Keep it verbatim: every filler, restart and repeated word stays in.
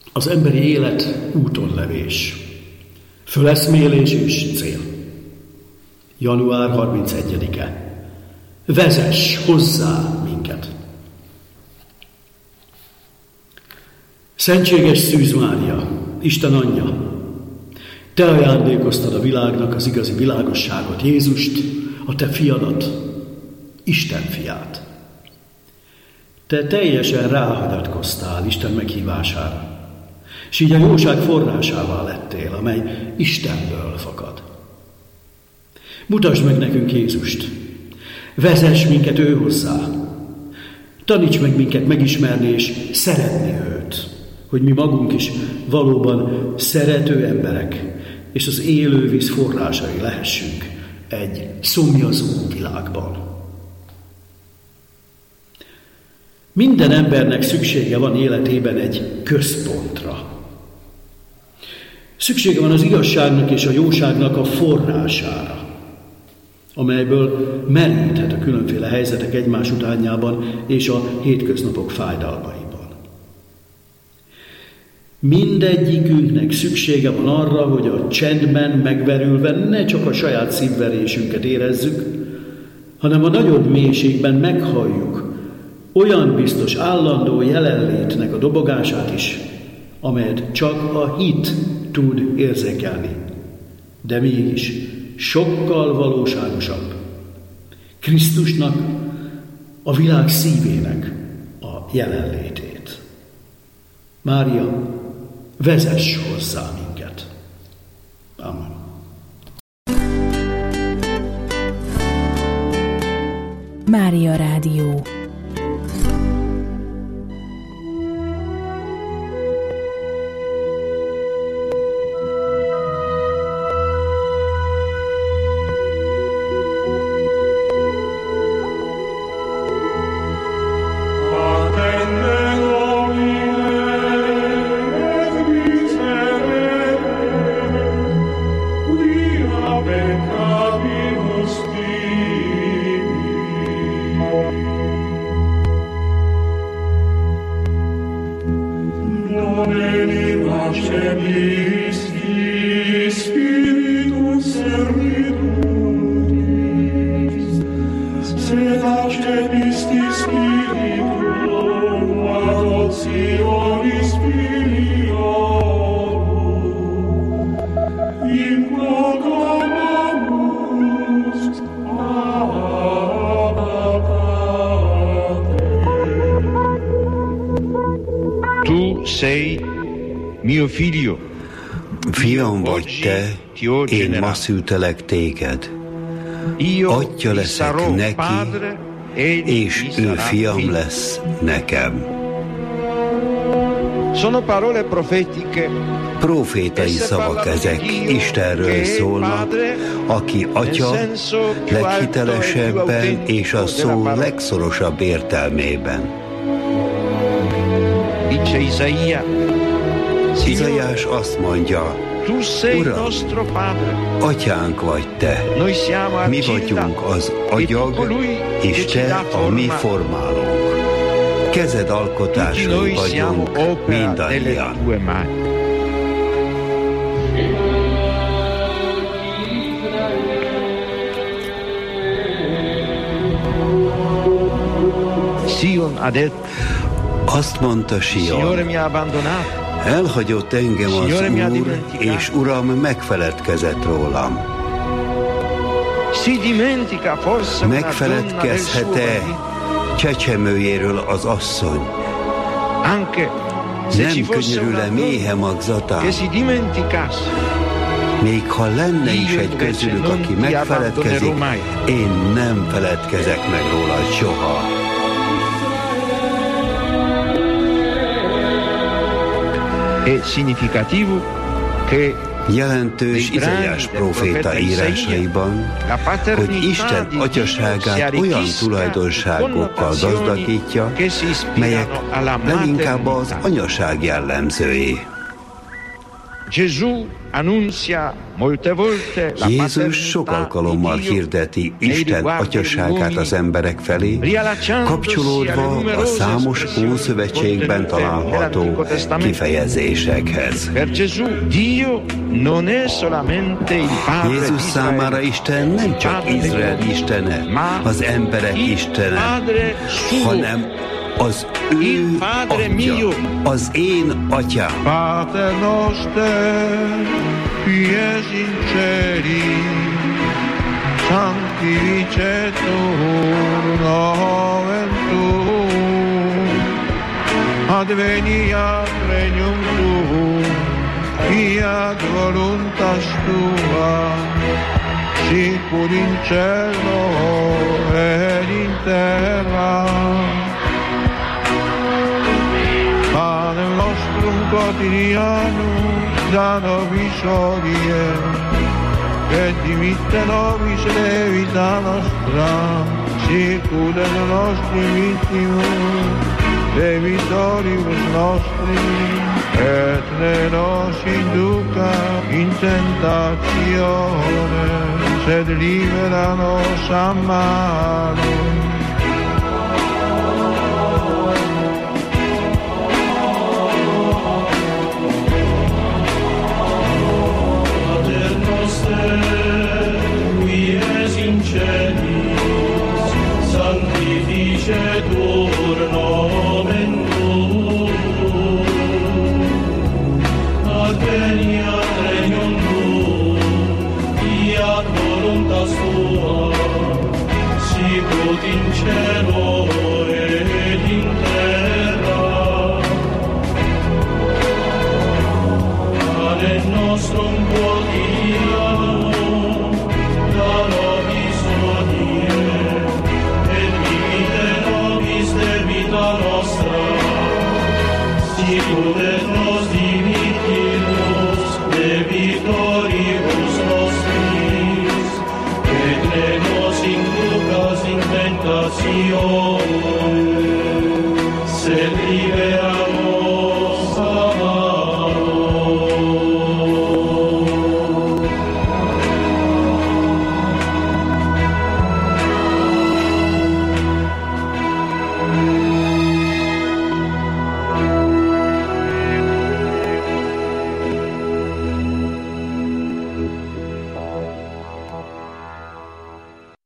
Az emberi élet útonlevés, föleszmélés és cél. január harmincegyedike. Vezess hozzá minket! Szentséges Szűz Mária, Isten anyja, te ajándékoztad a világnak az igazi világosságot, Jézust, a te fiadat, Isten fiát. Te teljesen ráhagyatkoztál Isten meghívására, és így a jóság forrásává lettél, amely Istenből fakad. Mutasd meg nekünk Jézust, vezess minket ő hozzá, taníts meg minket megismerni és szeretni őt, hogy mi magunk is valóban szerető emberek, és az élő víz forrásai lehessünk egy szomjazó világban. Minden embernek szüksége van életében egy központra. Szüksége van az igazságnak és a jóságnak a forrására, amelyből meríthet a különféle helyzetek egymás utánjában és a hétköznapok fájdalmaiban. Mindegyikünknek szüksége van arra, hogy a csendben megverülve ne csak a saját szívverésünket érezzük, hanem a nagyobb mélységben meghalljuk olyan biztos állandó jelenlétnek a dobogását is, amelyet csak a hit tud érzékelni, de mégis sokkal valóságosabb. Krisztusnak, a világ szívének a jelenlétét. Mária, vezess hozzá minket. Amen. Mária Rádió. Fiam vagy te, én ma szültelek téged. Atya leszek neki, és ő fiam lesz nekem. Profétai szavak ezek, Istenről szólnak, aki Atya leghitelesebben és a szó legszorosabb értelmében. Izaiás azt mondja, Uram, Atyánk vagy te, mi vagyunk az agyag, és te a mi formálónk. Kezed alkotásai vagyunk mindannyian. Azt mondta Sion, elhagyott engem az Úr, és Uram megfeledkezett rólam. Megfeledkezhet-e csecsemőjéről az asszony? Nem könyörül-e méhe magzatán? Még ha lenne is egy közülük, aki megfeledkezik, én nem feledkezek meg róla soha. Jelentős Izaiás próféta írásaiban, hogy Isten atyaságát olyan tulajdonságokkal gazdagítja, melyek leginkább az anyaság jellemzői. Jézus sok alkalommal hirdeti Isten atyaságát az emberek felé, kapcsolódva a számos Ószövetségben található kifejezésekhez. Jézus számára Isten nem csak Izrael istene, az emberek istene, hanem az ő atya, az én atyám. Pater noster, qui es in celi, sanctificetur nomen tuum, adveniat regnum tuum, fiat voluntas tua, sicur in cielo et in terra. Panem nostrum quotidianum da nobis hodie, et dimitte nobis debita nostra, sicur et nostri vittimus debitoribus nostri, et ne nos induca in tentatione, sed libera nos a malo. Sanctificetur nomen tuum, adveniat regnum tuum, fiat voluntas tua, sicut in cielo et in terra. Panem nostrum quotidianum da nobis hodie, et dimitte nobis debita nostra, sicut et nos dimittit